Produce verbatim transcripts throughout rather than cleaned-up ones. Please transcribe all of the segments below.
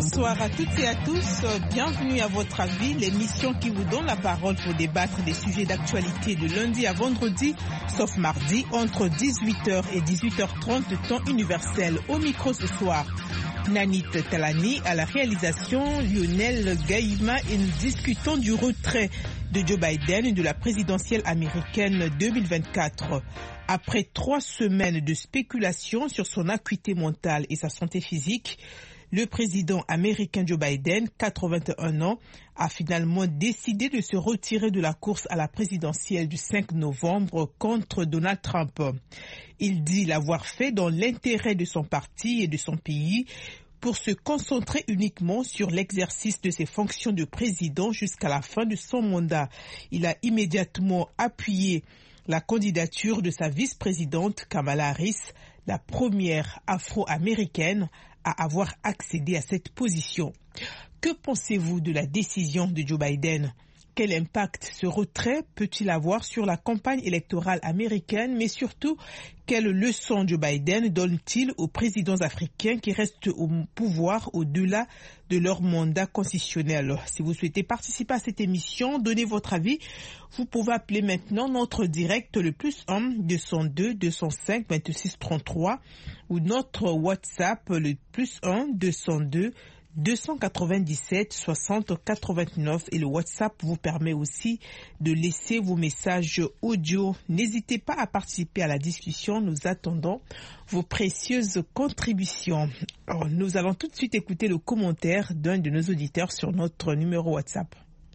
Bonsoir à toutes et à tous. Bienvenue à votre avis, l'émission qui vous donne la parole pour débattre des sujets d'actualité de lundi à vendredi, sauf mardi, entre dix-huit heures et dix-huit heures trente, temps universel. Au micro ce soir, Nanit Talani à la réalisation, Lionel Gaïma, et nous discutons du retrait de Joe Biden de la présidentielle américaine deux mille vingt-quatre. Après trois semaines de spéculation sur son acuité mentale et sa santé physique, le président américain Joe Biden, quatre-vingt-un ans, a finalement décidé de se retirer de la course à la présidentielle du cinq novembre contre Donald Trump. Il dit l'avoir fait dans l'intérêt de son parti et de son pays pour se concentrer uniquement sur l'exercice de ses fonctions de président jusqu'à la fin de son mandat. Il a immédiatement appuyé la candidature de sa vice-présidente Kamala Harris, la première afro-américaine à avoir accédé à cette position. Que pensez-vous de la décision de Joe Biden? Quel impact ce retrait peut-il avoir sur la campagne électorale américaine, mais surtout, quelles leçons Joe Biden donne-t-il aux présidents africains qui restent au pouvoir au-delà de leur mandat constitutionnel? Si vous souhaitez participer à cette émission, donnez votre avis. Vous pouvez appeler maintenant notre direct le plus un deux zéro deux deux zéro cinq vingt-six trente-trois ou notre WhatsApp le plus un deux zéro deux deux cent quatre-vingt-dix-sept soixante quatre-vingt-neuf, et le WhatsApp vous permet aussi de laisser vos messages audio. N'hésitez pas à participer à la discussion, nous attendons vos précieuses contributions. Alors, nous allons tout de suite écouter le commentaire d'un de nos auditeurs sur notre numéro WhatsApp.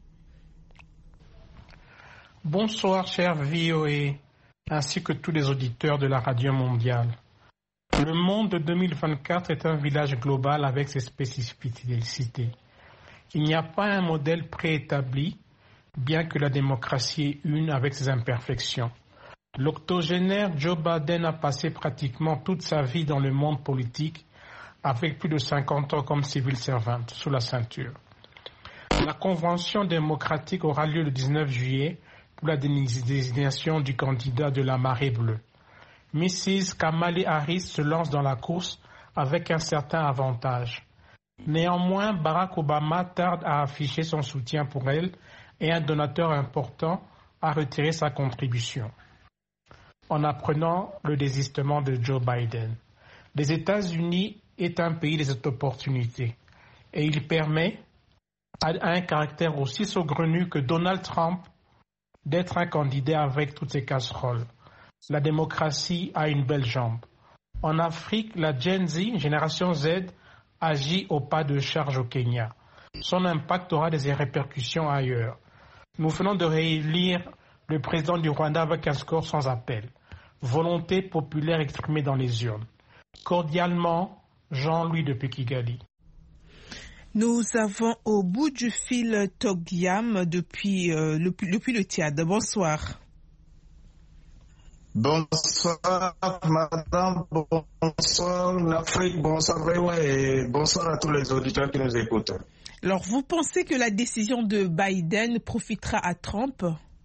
Bonsoir cher V O A, ainsi que tous les auditeurs de la radio mondiale. Le monde de deux mille vingt-quatre est un village global avec ses spécificités. Il n'y a pas un modèle préétabli, bien que la démocratie est une avec ses imperfections. L'octogénaire Joe Biden a passé pratiquement toute sa vie dans le monde politique, avec plus de cinquante ans comme civil servant sous la ceinture. La convention démocratique aura lieu le dix-neuf juillet pour la désignation du candidat de la marée bleue. Missus Kamala Harris se lance dans la course avec un certain avantage. Néanmoins, Barack Obama tarde à afficher son soutien pour elle et un donateur important a retiré sa contribution en apprenant le désistement de Joe Biden. Les États-Unis est un pays des opportunités et il permet à un caractère aussi saugrenu que Donald Trump d'être un candidat avec toutes ses casseroles. La démocratie a une belle jambe. En Afrique, la Gen Z, génération Z, agit au pas de charge au Kenya. Son impact aura des répercussions ailleurs. Nous venons de réélire le président du Rwanda avec un score sans appel. Volonté populaire exprimée dans les urnes. Cordialement, Jean-Louis de Kigali. Nous avons au bout du fil Togyam depuis, euh, le, depuis le Tchad. Bonsoir. Bonsoir madame, bonsoir l'Afrique, bonsoir Réwa et bonsoir à tous les auditeurs qui nous écoutent. Alors vous pensez que la décision de Biden profitera à Trump?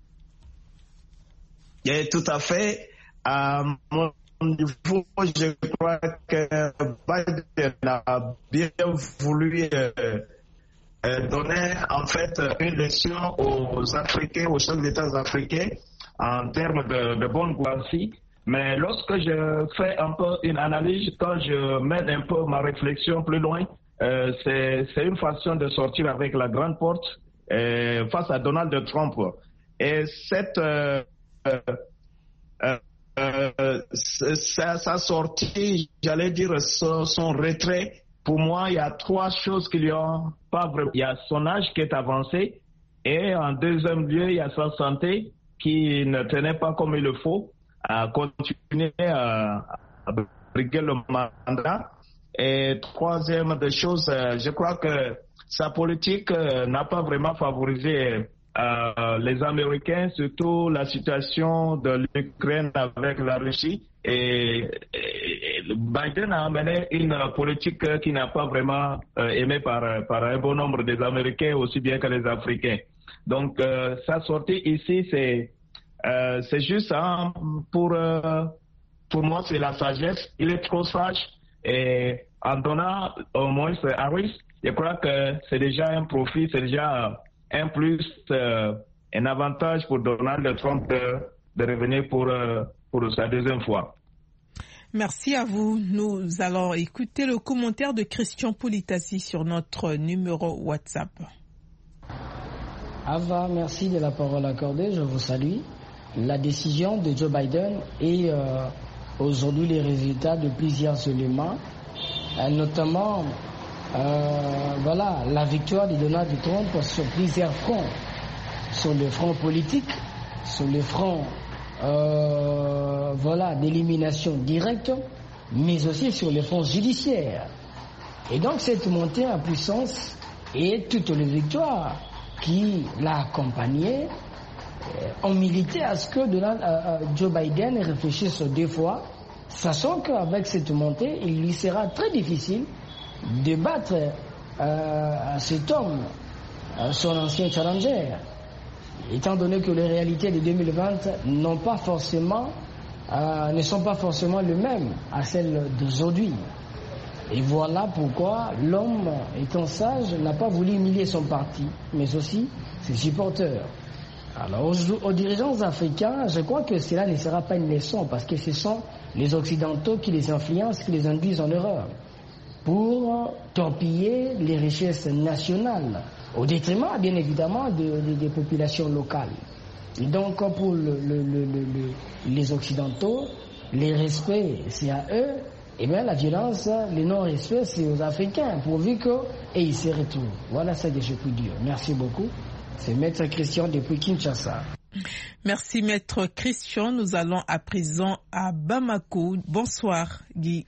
Et tout à fait. À mon niveau, je crois que Biden a bien voulu euh, euh, donner en fait une leçon aux Africains, aux chefs d'État africains, en termes de, de bonne gouvernance. Mais lorsque je fais un peu une analyse, quand je mène un peu ma réflexion plus loin, euh, c'est, c'est une façon de sortir avec la grande porte euh, face à Donald Trump. Et cette euh, euh, euh, sa, sa sortie, j'allais dire son, son retrait, pour moi, il y a trois choses qui lui ont pas vraiment. Il y a son âge qui est avancé, et en deuxième lieu, il y a sa santé qui ne tenait pas comme il le faut, à continuer à, à briguer le mandat. Et troisième des choses, je crois que sa politique n'a pas vraiment favorisé euh, les Américains, surtout la situation de l'Ukraine avec la Russie. Et, et Biden a mené une politique qui n'a pas vraiment euh, aimé par, par un bon nombre des Américains, aussi bien que les Africains. Donc, euh, sa sortie ici, c'est euh, c'est juste hein, pour euh, pour moi, c'est la sagesse. Il est trop sage et en donnant au moins Harris, je crois que c'est déjà un profit, c'est déjà un plus, euh, un avantage pour Donald Trump de, de revenir pour, euh, pour sa deuxième fois. Merci à vous. Nous allons écouter le commentaire de Christian Politassi sur notre numéro WhatsApp. Ava, merci de la parole accordée. Je vous salue. La décision de Joe Biden et euh, aujourd'hui les résultats de plusieurs éléments, euh, notamment euh, voilà, la victoire de Donald Trump sur plusieurs fronts, sur le front politique, sur le front euh, voilà, d'élimination directe, mais aussi sur le front judiciaire. Et donc cette montée en puissance et toutes les victoires qui l'a accompagné ont milité à ce que Donald, euh, Joe Biden réfléchisse deux fois, sachant qu'avec cette montée, il lui sera très difficile de battre euh, cet homme, euh, son ancien challenger, étant donné que les réalités de deux mille vingt n'ont pas forcément, euh, ne sont pas forcément les mêmes à celles d'aujourd'hui. Et voilà pourquoi l'homme, étant sage, n'a pas voulu humilier son parti, mais aussi ses supporters. Alors, aux, aux dirigeants africains, je crois que cela ne sera pas une leçon, parce que ce sont les Occidentaux qui les influencent, qui les induisent en erreur, pour torpiller les richesses nationales, au détriment, bien évidemment, de, de, des populations locales. Et donc, pour le, le, le, le, les Occidentaux, les respects, c'est à eux. Et bien la violence, le non-respect, c'est aux Africains, pourvu que, et ils se retrouvent. Voilà ce que je peux dire. Merci beaucoup. C'est Maître Christian depuis Kinshasa. Merci Maître Christian. Nous allons à présent à Bamako. Bonsoir Guy.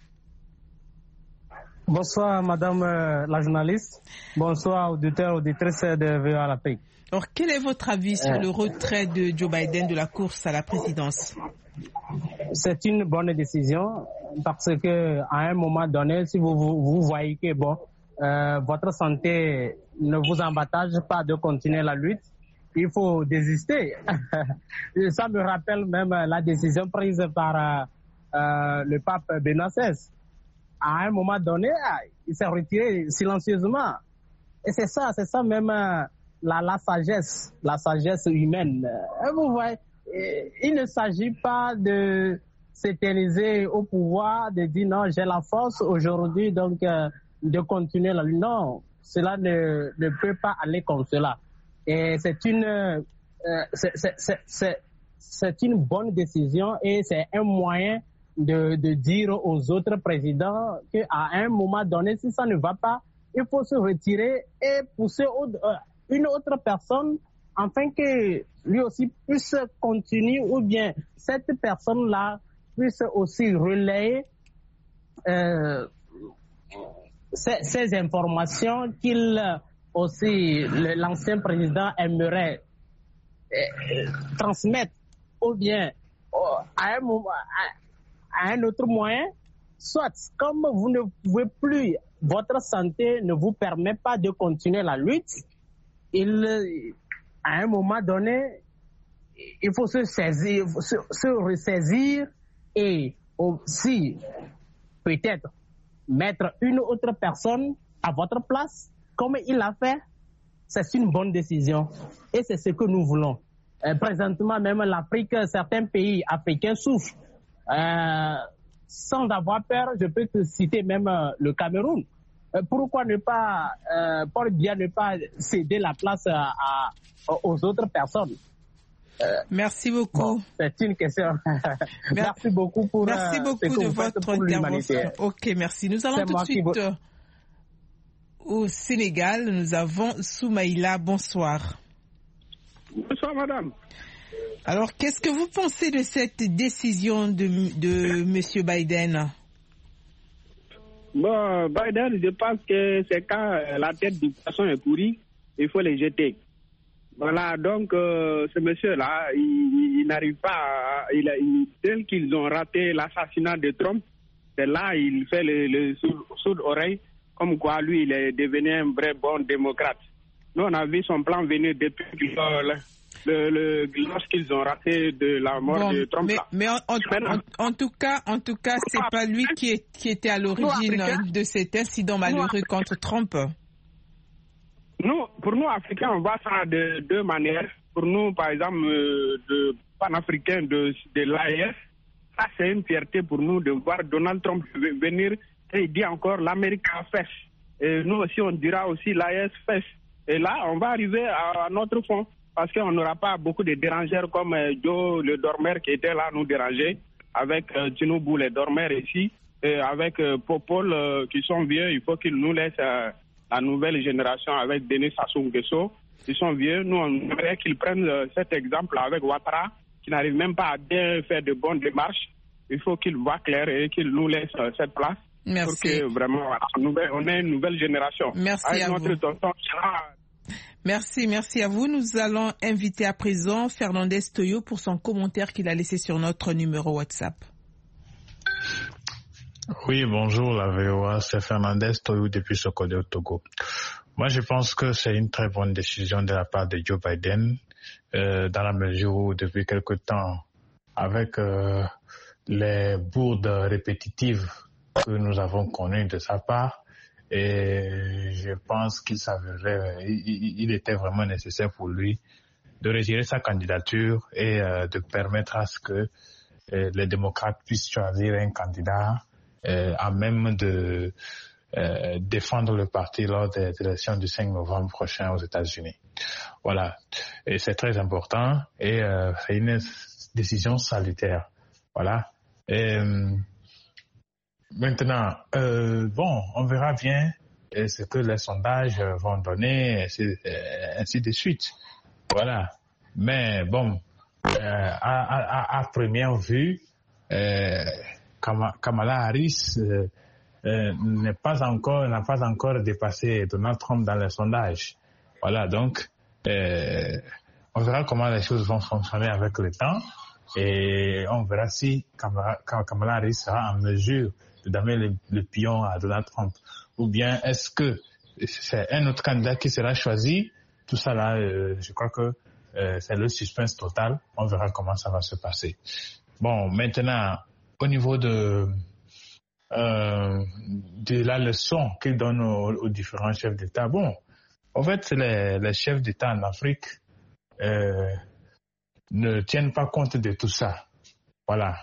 Bonsoir Madame euh, la journaliste. Bonsoir auditeurs, auditrices de V O A l'Afrique. Alors quel est votre avis sur euh... le retrait de Joe Biden de la course à la présidence? C'est une bonne décision parce que à un moment donné, si vous, vous, vous voyez que bon, euh, votre santé ne vous avantage pas de continuer la lutte, il faut désister. Ça me rappelle même la décision prise par euh, le pape Benoît seize. À un moment donné, il s'est retiré silencieusement. Et c'est ça, c'est ça même la, la sagesse, la sagesse humaine. Vous voyez, il ne s'agit pas de s'éterniser au pouvoir, de dire non, j'ai la force aujourd'hui, donc euh, de continuer la lutte. Non, cela ne, ne peut pas aller comme cela. Et c'est une, euh, c'est, c'est, c'est, c'est, c'est une bonne décision et c'est un moyen de, de dire aux autres présidents qu'à un moment donné, si ça ne va pas, il faut se retirer et pousser au, euh, une autre personne afin que lui aussi puisse continuer ou bien cette personne-là puisse aussi relayer euh, ces, ces informations qu'il aussi l'ancien président aimerait euh, transmettre ou bien euh, à, un moment, à, à un autre moyen, soit comme vous ne pouvez plus, votre santé ne vous permet pas de continuer la lutte, il, à un moment donné, il faut se saisir, se, se ressaisir et aussi peut-être mettre une autre personne à votre place, comme il l'a fait. C'est une bonne décision et c'est ce que nous voulons. Euh, présentement, même l'Afrique, certains pays africains souffrent. Euh, sans avoir peur, je peux te citer même euh, le Cameroun. Euh, pourquoi ne pas, euh, pour bien ne pas céder la place à, à, aux autres personnes? Euh, merci beaucoup. Bon, c'est une question. Merci beaucoup pour merci euh, beaucoup ce que de vous faites votre pour intervention. l'humanité. Ok, merci. Nous allons c'est tout de suite vous... au Sénégal. Nous avons Soumaïla. Bonsoir. Bonsoir, madame. Alors, qu'est-ce que vous pensez de cette décision de, de M. Biden? Bon, Biden, je pense que c'est quand la tête du poisson est pourrie, il faut les jeter. Voilà, donc euh, ce monsieur-là, il, il n'arrive pas à... Il, il, tel qu'ils ont raté l'assassinat de Trump, c'est là il fait le, le sourd-oreille, comme quoi lui, il est devenu un vrai bon démocrate. Nous, on a vu son plan venir depuis le, le, le, lorsqu'ils ont raté de la mort bon, de Trump. Mais, mais en, en, en, en tout cas, en tout cas, c'est pas lui qui, est, qui était à l'origine de cet incident malheureux contre Trump. nous, pour nous, Africains, on voit ça de deux manières. Pour nous, par exemple, euh, de panafricains de, de l'A E S, ça c'est une fierté pour nous de voir Donald Trump venir et il dit encore l'Amérique first. Et nous aussi, on dira aussi l'A E S first. Et là, on va arriver à, à notre fond parce qu'on n'aura pas beaucoup de dérangeurs comme euh, Joe, le dormeur qui était là nous déranger, avec euh, Tinubu, les dormeurs ici, et avec euh, Popol euh, qui sont vieux. Il faut qu'ils nous laissent euh, la nouvelle génération avec Denis Sassou Nguesso. Ils sont vieux. Nous, on aimerait qu'ils prennent euh, cet exemple avec Ouattara, qui n'arrive même pas à bien faire de bonnes démarches. Il faut qu'ils voient clair et qu'ils nous laissent euh, cette place. Merci. Pour que vraiment, voilà, on ait une nouvelle génération. Merci avec à notre vous. Tonton. Merci, merci à vous. Nous allons inviter à présent Fernandez Toyo pour son commentaire qu'il a laissé sur notre numéro WhatsApp. Oui, bonjour la V O A, c'est Fernandez Toyo depuis Sokodé au Togo. Moi, je pense que c'est une très bonne décision de la part de Joe Biden, euh, dans la mesure où depuis quelque temps, avec euh, les bourdes répétitives que nous avons connues de sa part, et je pense qu'il s'avérait, il, il était vraiment nécessaire pour lui de retirer sa candidature et euh, de permettre à ce que euh, les démocrates puissent choisir un candidat euh, à même de euh, défendre le parti lors des élections du cinq novembre prochain aux États-Unis. Voilà, et c'est très important et euh, c'est une décision salutaire. Voilà. Et, euh, maintenant, euh, bon, on verra bien ce que les sondages vont donner, ainsi, ainsi de suite. Voilà. Mais bon, euh, à, à, à première vue, euh, Kamala Harris euh, euh, n'est pas encore, n'a pas encore dépassé Donald Trump dans les sondages. Voilà. Donc, euh, on verra comment les choses vont fonctionner avec le temps et on verra si Kamala, Kamala Harris sera en mesure de donner le, le pion à Donald Trump. Ou bien est-ce que c'est un autre candidat qui sera choisi? Tout ça là, euh, je crois que euh, c'est le suspense total. On verra comment ça va se passer. Bon, maintenant, au niveau de euh, de la leçon qu'il donne aux, aux différents chefs d'État, bon, en fait, les, les chefs d'État en Afrique euh, ne tiennent pas compte de tout ça. Voilà.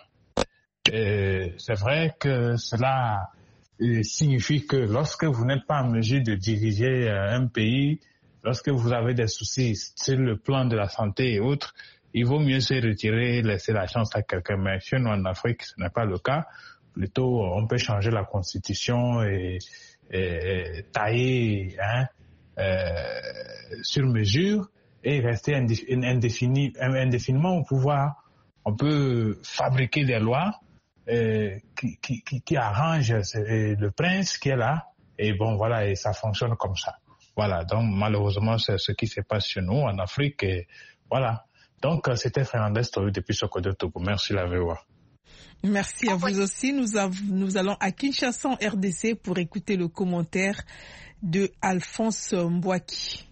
Et c'est vrai que cela signifie que lorsque vous n'êtes pas en mesure de diriger un pays, lorsque vous avez des soucis sur le plan de la santé et autres, il vaut mieux se retirer, laisser la chance à quelqu'un. Mais chez nous en Afrique, ce n'est pas le cas. Plutôt, on peut changer la constitution et, et, et tailler hein, euh, sur mesure et rester indéfini, indéfiniment au pouvoir. On peut fabriquer des lois Euh, qui, qui, qui arrange le prince qui est là et bon voilà et ça fonctionne comme ça. Voilà, donc malheureusement c'est ce qui se passe chez nous en Afrique et voilà. Donc c'était Fernandez Toyo depuis Sokodé Togo. Merci la V O A. Merci à vous aussi. Nous, av- nous allons à Kinshasa en R D C pour écouter le commentaire de Alphonse Mbouaki.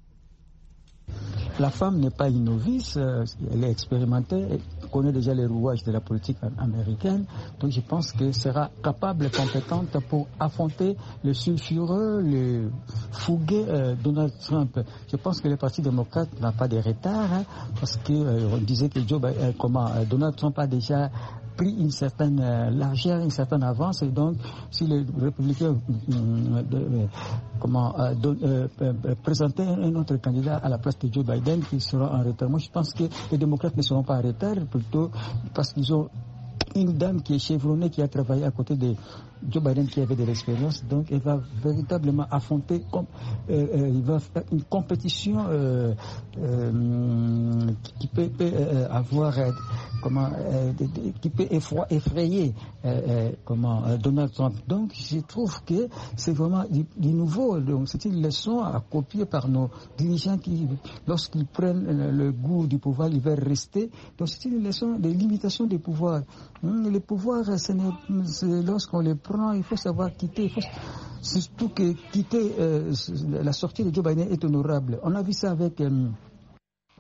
La femme n'est pas une novice, elle est expérimentée, elle connaît déjà les rouages de la politique américaine, donc je pense qu'elle sera capable et compétente pour affronter le sulfureux, le fougueux euh, Donald Trump. Je pense que le Parti démocrate n'a pas de retard, hein, parce qu'on euh, disait que Joe, euh, comment, euh, Donald Trump a déjà pris une certaine euh, largeur, une certaine avance, et donc si les républicains euh, euh, comment euh, don, euh, euh, présenter un autre candidat à la place de Joe Biden qui sera en retard, moi je pense que les démocrates ne seront pas en retard, plutôt parce qu'ils ont une dame qui est chevronnée, qui a travaillé à côté de Joe Biden, qui avait de l'expérience, donc elle va véritablement affronter, comme, euh, euh, il va faire une compétition euh, euh, qui peut, peut euh, avoir, euh, comment, euh, qui peut effroy, effrayer euh, euh, comment, euh, Donald Trump. Donc je trouve que c'est vraiment du, du nouveau, donc c'est une leçon à copier par nos dirigeants qui, lorsqu'ils prennent le goût du pouvoir, ils veulent rester. Donc c'est une leçon de limitation des pouvoirs. Hum, les pouvoirs, c'est, c'est lorsqu'on les prend, il faut savoir quitter. Il faut, surtout que quitter, euh, la sortie de Joe Biden est honorable. On a vu ça avec euh,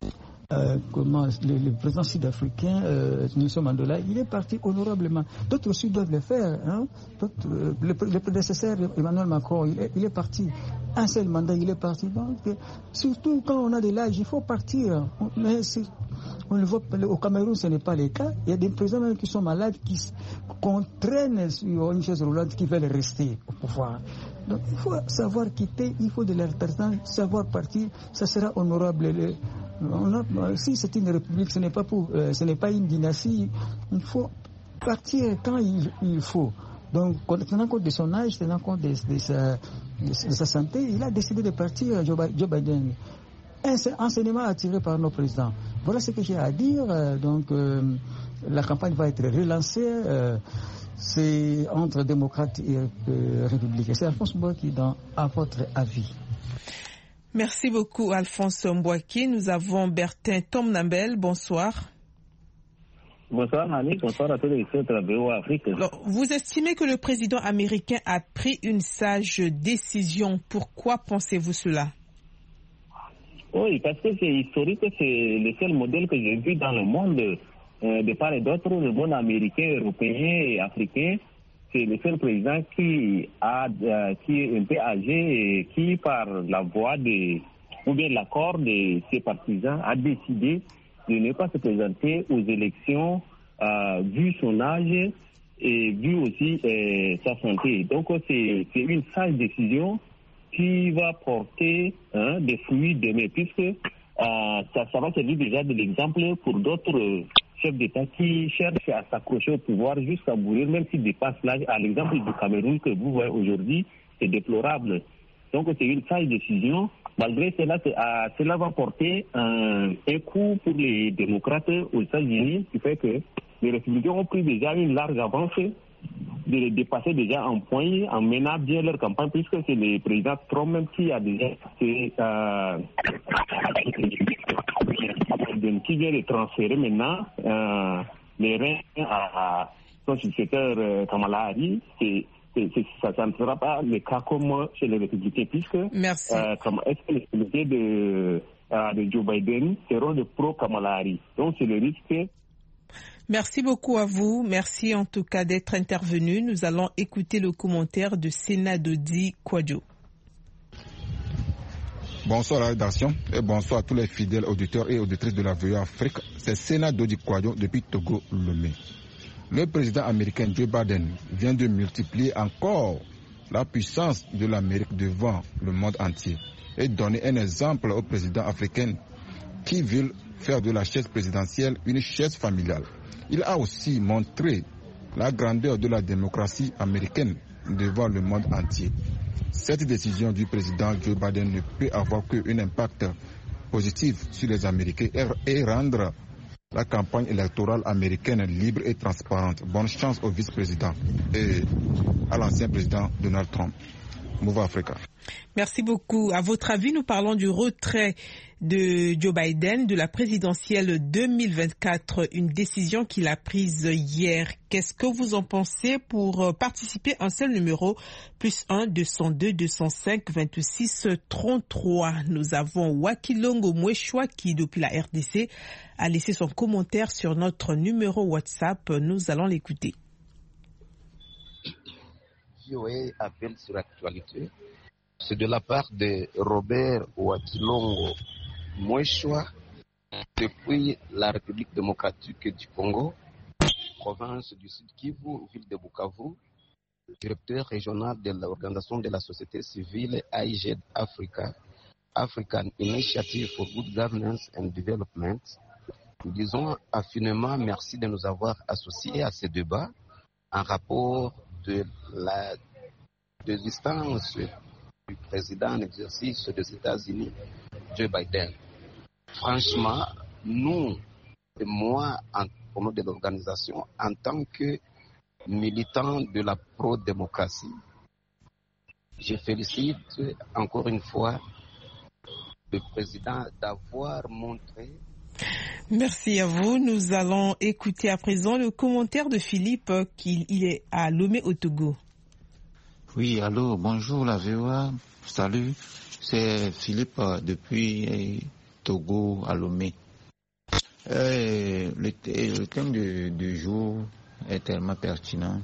euh, comment, le, le président sud-africain, euh, Nelson Mandela, il est parti honorablement. D'autres aussi doivent le faire. Hein. Euh, le, le prédécesseur Emmanuel Macron, il est, il est parti. Un seul mandat, il est parti. Donc, surtout quand on a de l'âge, il faut partir. Mais on le voit, au Cameroun, ce n'est pas le cas. Il y a des présidents qui sont malades, qui qu'on traîne sur une chaise roulante, qui veulent rester au pouvoir. Donc il faut savoir quitter, il faut de l'alternance, savoir partir, ça sera honorable. Le, on a, si c'est une république, ce n'est pas pour, euh, ce n'est pas une dynastie. Il faut partir quand il, il faut. Donc, tenant compte de son âge, tenant compte de, de, sa, de, de sa santé, il a décidé de partir, Joe, Joe Biden. Un enseignement attiré par nos présidents. Voilà ce que j'ai à dire. Donc, euh, la campagne va être relancée. Euh, c'est entre démocrates et euh, républicains. C'est Alphonse Mbouaki dans À votre avis. Merci beaucoup, Alphonse Mbouaki. Nous avons Bertin Tomnambel. Bonsoir. Bonsoir, Nani. Bonsoir à tous les éditeurs de la V O A Afrique. Alors, vous estimez que le président américain a pris une sage décision. Pourquoi pensez-vous cela? Oui, parce que c'est historique, c'est le seul modèle que j'ai vu dans le monde, euh, de part et d'autre, le monde américain, européen et africain. C'est le seul président qui, a, euh, qui est un peu âgé et qui, par la voix de, ou bien l'accord de ses partisans, a décidé de ne pas se présenter aux élections, euh, vu son âge et vu aussi euh, sa santé. Donc c'est, c'est une sage décision qui va porter hein, des fruits demain, puisque euh, ça, ça va servir déjà de l'exemple pour d'autres chefs d'État qui cherchent à s'accrocher au pouvoir jusqu'à mourir, même s'ils dépassent l'âge. À l'exemple du Cameroun que vous voyez aujourd'hui, c'est déplorable. Donc c'est une sage décision. Malgré cela, euh, cela va porter un, un coup pour les démocrates aux États-Unis, qui fait que les républicains ont pris déjà une large avance de les dépasser déjà en point, en menant bien leur campagne, puisque c'est le président Trump même qui a déjà fait, euh, qui vient de transférer maintenant euh, les reins à son successeur euh, Kamala Harris. C'est, c'est, c'est, ça, ça ne sera pas le cas comme chez les républicains, puisque Merci. Euh, comme, est-ce que les républicains de, euh, de Joe Biden seront de pro-Kamala Harris. Donc c'est le risque. Merci beaucoup à vous. Merci en tout cas d'être intervenu. Nous allons écouter le commentaire de Sénat Dodi Kwadjo. Bonsoir à la rédaction et bonsoir à tous les fidèles auditeurs et auditrices de la V O A Afrique. C'est Sénat Dodi Kwadjo depuis Togo, Lomé. Le président américain Joe Biden vient de multiplier encore la puissance de l'Amérique devant le monde entier et donner un exemple aux présidents africains qui veulent faire de la chaise présidentielle une chaise familiale. Il a aussi montré la grandeur de la démocratie américaine devant le monde entier. Cette décision du président Joe Biden ne peut avoir qu'un impact positif sur les Américains et rendre la campagne électorale américaine libre et transparente. Bonne chance au vice-président et à l'ancien président Donald Trump. Move Africa. Merci beaucoup. À votre avis, nous parlons du retrait de Joe Biden de la présidentielle deux mille vingt-quatre, une décision qu'il a prise hier. Qu'est-ce que vous en pensez? Pour participer, un seul numéro, plus un, deux cent deux, deux cent cinq, vingt-six, trente-trois. Nous avons Wakilongo Mweshwa qui, depuis la R D C, a laissé son commentaire sur notre numéro WhatsApp. Nous allons l'écouter. V O A appelle sur l'actualité. C'est de la part de Robert Wakilongo Mweshwa, depuis la République démocratique du Congo, province du Sud Kivu, ville de Bukavu, directeur régional de l'organisation de la société civile A I G E D Africa, African Initiative for Good Governance and Development. Nous disons affinement merci de nous avoir associés à ce débat en rapport de la désistance du président en exercice des États-Unis, Joe Biden. Franchement, nous, et moi, en, au nom de l'organisation, en tant que militant de la pro-démocratie, je félicite encore une fois le président d'avoir montré. Merci à vous. Nous allons écouter à présent le commentaire de Philippe qui il est à Lomé au Togo. Oui, allô, bonjour la V O A, salut, c'est Philippe depuis Togo à Lomé. Euh, le, le thème du, du jour est tellement pertinent.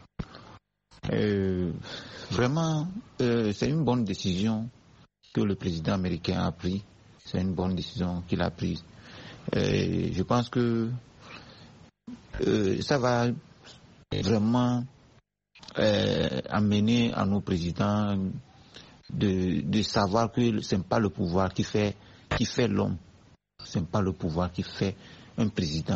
Euh, vraiment, euh, c'est une bonne décision que le président américain a prise. C'est une bonne décision qu'il a prise. Euh, je pense que euh, ça va vraiment euh, amener à nos présidents de, de savoir que ce n'est pas le pouvoir qui fait, qui fait l'homme. Ce n'est pas le pouvoir qui fait un président.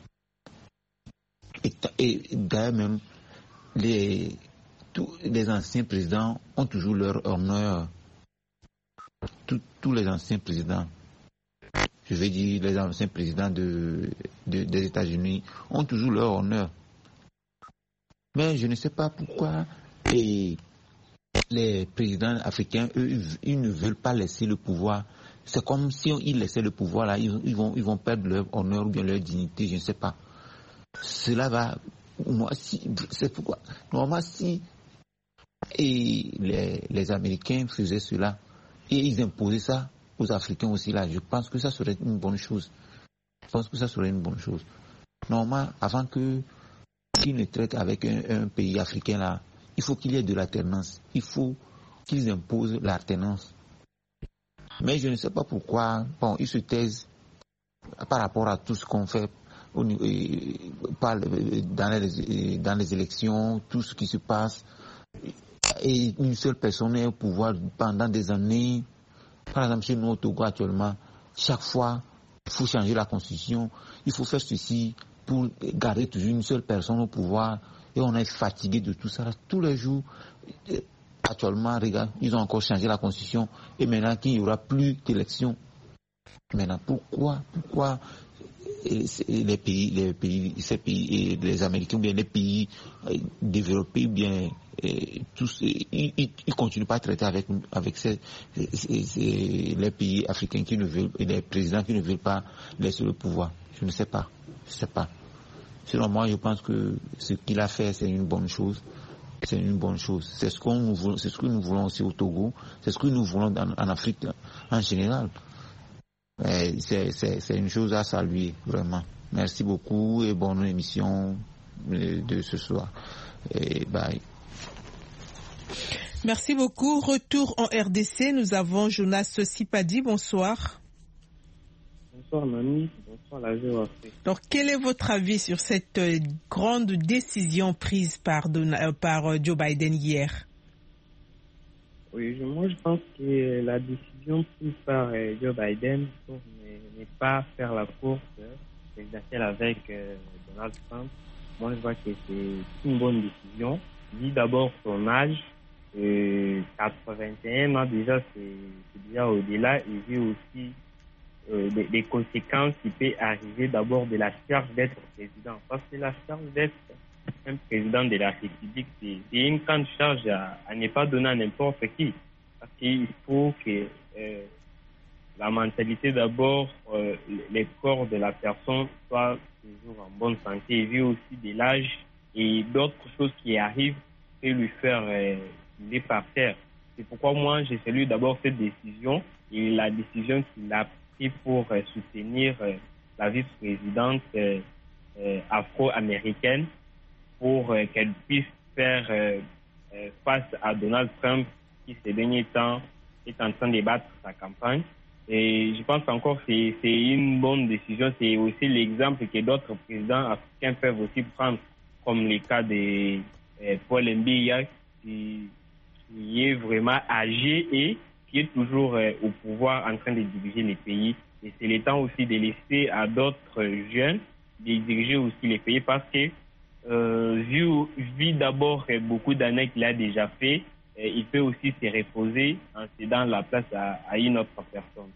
Et, et d'ailleurs même, les, tous les anciens présidents ont toujours leur honneur. Tous, tous les anciens présidents, je vais dire les anciens présidents de, de, des États-Unis, ont toujours leur honneur. Mais je ne sais pas pourquoi et les présidents africains, eux, ils ne veulent pas laisser le pouvoir. C'est comme si ils laissaient le pouvoir là, ils, ils, vont, ils vont perdre leur honneur ou bien leur dignité, je ne sais pas. Cela va, moi, si, c'est pourquoi, normalement, si et les, les Américains faisaient cela et ils imposaient ça aux Africains aussi là, je pense que ça serait une bonne chose. Je pense que ça serait une bonne chose. Normalement, avant que qu'ils ne traitent avec un, un pays africain là, il faut qu'il y ait de l'alternance. Il faut qu'ils imposent l'alternance. Mais je ne sais pas pourquoi, bon, ils se taisent par rapport à tout ce qu'on fait au, euh, par, dans, les, dans les élections, tout ce qui se passe. Et une seule personne est au pouvoir pendant des années. Par exemple, chez nous au Togo actuellement, chaque fois, il faut changer la constitution, il faut faire ceci pour garder toujours une seule personne au pouvoir. Et on est fatigué de tout ça. Tous les jours, actuellement, regarde, ils ont encore changé la constitution et maintenant qu'il n'y aura plus d'élections. Maintenant, pourquoi, pourquoi les pays, les pays, ces pays, les Américains ou bien les pays développés ou bien tous, ils ne continuent pas à traiter avec, avec ces, ces, ces, les pays africains qui ne veulent, et les présidents qui ne veulent pas laisser le pouvoir. Je ne sais pas, je ne sais pas. Selon moi, je pense que ce qu'il a fait, c'est une bonne chose. C'est une bonne chose. C'est ce qu'on nous voulons, c'est ce que nous voulons aussi au Togo. C'est ce que nous voulons en, en Afrique en général. C'est, c'est, c'est une chose à saluer, vraiment. Merci beaucoup et bonne émission de ce soir. Et bye. Merci beaucoup. Retour en R D C. Nous avons Jonas Sipadi. Bonsoir. Bonsoir Nani, bonsoir la G E A F. Donc, quel est votre avis sur cette euh, grande décision prise par, Dona, euh, par euh, Joe Biden hier? Oui, je, moi je pense que la décision prise par euh, Joe Biden pour ne, ne pas faire la course euh, présidentielle avec euh, Donald Trump, moi je vois que c'est une bonne décision. Vu d'abord son âge, euh, quatre-vingt-un ans déjà, c'est, c'est déjà au-delà, et vu aussi Euh, des, des conséquences qui peuvent arriver d'abord de la charge d'être président. Parce que la charge d'être un président de la République, c'est, c'est une grande charge à, à ne pas donner à n'importe qui. Parce qu'il faut que euh, la mentalité d'abord, euh, les corps de la personne soient toujours en bonne santé, et vu aussi de l'âge et d'autres choses qui arrivent, et lui faire euh, les par terre. C'est pourquoi moi j'ai salué d'abord cette décision et la décision qu'il a pour euh, soutenir euh, la vice-présidente euh, euh, afro-américaine pour euh, qu'elle puisse faire euh, euh, face à Donald Trump qui ces derniers temps est en train de battre sa campagne. Et je pense encore que c'est, c'est une bonne décision. C'est aussi l'exemple que d'autres présidents africains peuvent aussi prendre, comme le cas de euh, Paul Mbiya qui, qui est vraiment âgé et qui est toujours euh, au pouvoir en train de diriger les pays. Et c'est le temps aussi de laisser à d'autres jeunes de diriger aussi les pays parce que, euh, vu, vu d'abord euh, beaucoup d'années qu'il a déjà fait, euh, il peut aussi se reposer en cédant la place à, à une autre personne.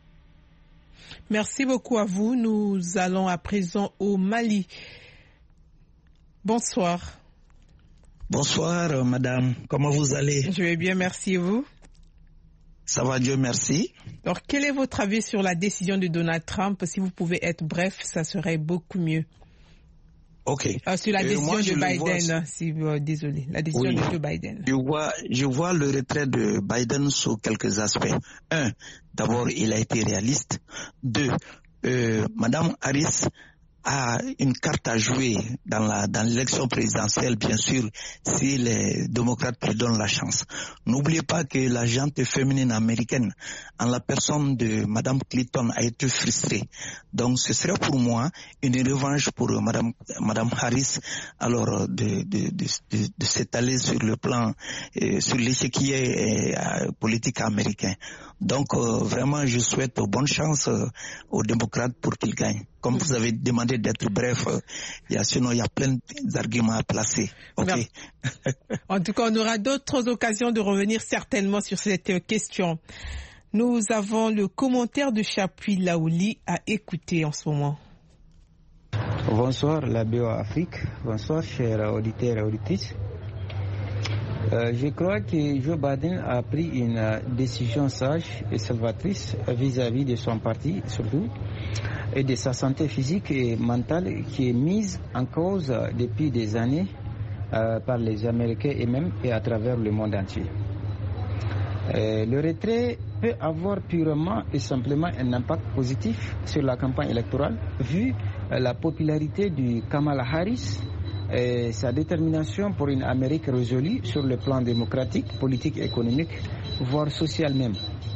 Merci beaucoup à vous. Nous allons à présent au Mali. Bonsoir. Bonsoir, madame. Comment vous allez? Je vais bien, merci et vous? Ça va, Dieu merci. Alors, quel est votre avis sur la décision de Donald Trump? Si vous pouvez être bref, ça serait beaucoup mieux. Ok. Euh, sur la euh, décision moi, de Biden, vois... si, euh, désolé, la décision oui. de Joe Biden. Je vois, je vois le retrait de Biden sous quelques aspects. Un, d'abord, il a été réaliste. Deux, euh, Madame Harris a une carte à jouer dans la dans l'élection présidentielle, bien sûr, si les démocrates lui donnent la chance. N'oubliez pas que la gente féminine américaine, en la personne de Madame Clinton, a été frustrée. Donc, ce serait pour moi une revanche pour Madame Madame Harris, alors de de de, de, de s'étaler sur le plan, euh, sur l'échiquier euh, politique américain. Donc, euh, vraiment, je souhaite bonne chance euh, aux démocrates pour qu'ils gagnent. Comme vous avez demandé d'être bref, euh, y a, sinon il y a plein d'arguments à placer. Okay. En tout cas, on aura d'autres occasions de revenir certainement sur cette question. Nous avons le commentaire de Chapuis Laouli à écouter en ce moment. Bonsoir, la B O Afrique. Bonsoir, chers auditeurs et auditrices. Euh, je crois que Joe Biden a pris une euh, décision sage et salvatrice vis-à-vis de son parti, surtout, et de sa santé physique et mentale qui est mise en cause euh, depuis des années euh, par les Américains et même et à travers le monde entier. Euh, le retrait peut avoir purement et simplement un impact positif sur la campagne électorale, vu euh, la popularité du Kamala Harris et sa détermination pour une Amérique résolue sur le plan démocratique, politique, économique, voire social même.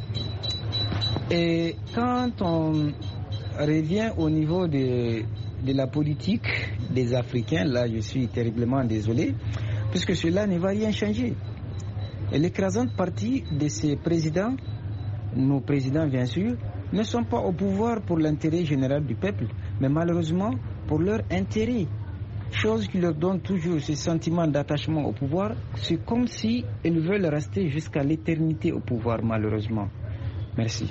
Et quand on revient au niveau de, de la politique des Africains, là je suis terriblement désolé, puisque cela ne va rien changer. Et l'écrasante partie de ces présidents, nos présidents bien sûr, ne sont pas au pouvoir pour l'intérêt général du peuple, mais malheureusement pour leur intérêt. Chose qui leur donne toujours ce sentiment d'attachement au pouvoir, c'est comme si ils veulent rester jusqu'à l'éternité au pouvoir, malheureusement. Merci.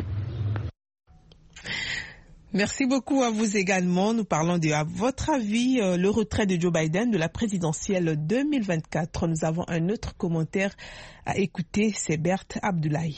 Merci beaucoup à vous également. Nous parlons de, à votre avis, euh, le retrait de Joe Biden de la présidentielle deux mille vingt-quatre. Nous avons un autre commentaire à écouter, c'est Berthe Abdoulaye.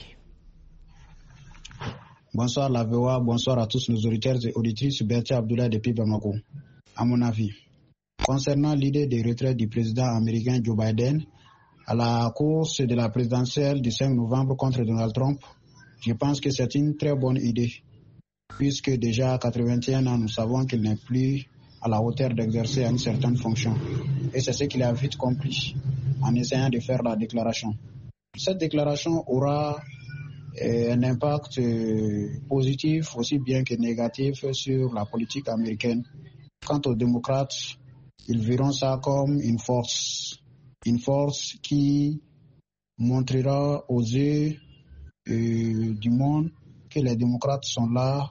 Bonsoir la V O A, bonsoir à tous nos auditeurs et auditrices, Berthe Abdoulaye depuis Bamako. À mon avis, concernant l'idée de retrait du président américain Joe Biden à la course de la présidentielle du cinq novembre contre Donald Trump, je pense que c'est une très bonne idée, puisque déjà à quatre-vingt-un ans, nous savons qu'il n'est plus à la hauteur d'exercer une certaine fonction. Et c'est ce qu'il a vite compris en essayant de faire la déclaration. Cette déclaration aura euh, un impact euh, positif aussi bien que négatif sur la politique américaine. Quant aux démocrates, ils verront ça comme une force, une force qui montrera aux yeux euh, du monde que les démocrates sont là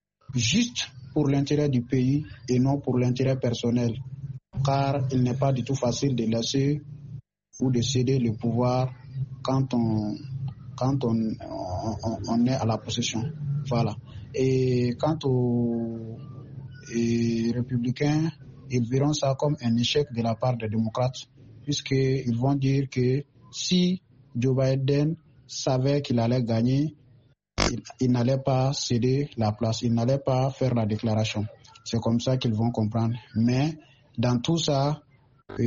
juste pour l'intérêt du pays et non pour l'intérêt personnel, car il n'est pas du tout facile de laisser ou de céder le pouvoir quand on, quand on, on, on est à la possession. Voilà. Et quant aux et républicains, ils verront ça comme un échec de la part des démocrates, puisqu'ils vont dire que si Joe Biden savait qu'il allait gagner, il, il n'allait pas céder la place, il n'allait pas faire la déclaration. C'est comme ça qu'ils vont comprendre. Mais dans tout ça, euh,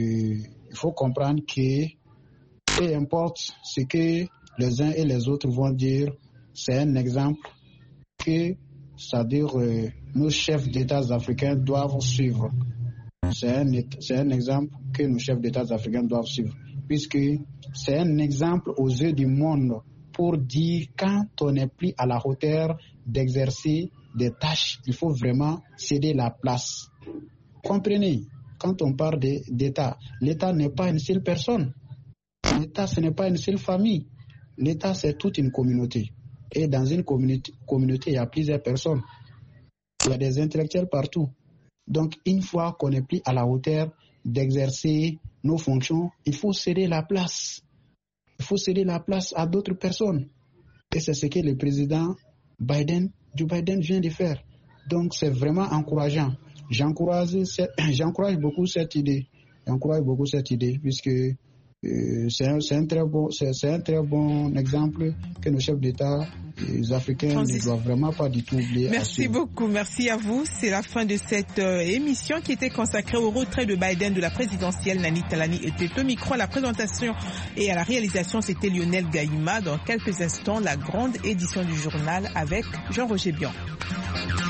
il faut comprendre que peu importe ce que les uns et les autres vont dire, c'est un exemple que, c'est-à-dire euh, nos chefs d'État africains doivent suivre. C'est un, c'est un exemple que nos chefs d'État africains doivent suivre, puisque c'est un exemple aux yeux du monde pour dire quand on n'est plus à la hauteur d'exercer des tâches, il faut vraiment céder la place. Comprenez, quand on parle d'État, l'État n'est pas une seule personne. L'État, ce n'est pas une seule famille. L'État, c'est toute une communauté. Et dans une communauté, communauté, il y a plusieurs personnes. Il y a des intellectuels partout. Donc, une fois qu'on n'est plus à la hauteur d'exercer nos fonctions, il faut céder la place. Il faut céder la place à d'autres personnes. Et c'est ce que le président Biden, Joe Biden vient de faire. Donc, c'est vraiment encourageant. J'encourage, j'encourage beaucoup cette idée. J'encourage beaucoup cette idée, puisque Euh, c'est, un, c'est, un très bon, c'est, c'est un très bon exemple que nos chefs d'État, les Africains, Francis, ne doivent vraiment pas du tout oublier. Merci beaucoup, merci à vous. C'est la fin de cette euh, émission qui était consacrée au retrait de Biden de la présidentielle. Nani Talani était au micro à la présentation et à la réalisation, c'était Lionel Gaïma. Dans quelques instants, la grande édition du journal avec Jean-Roger Bian.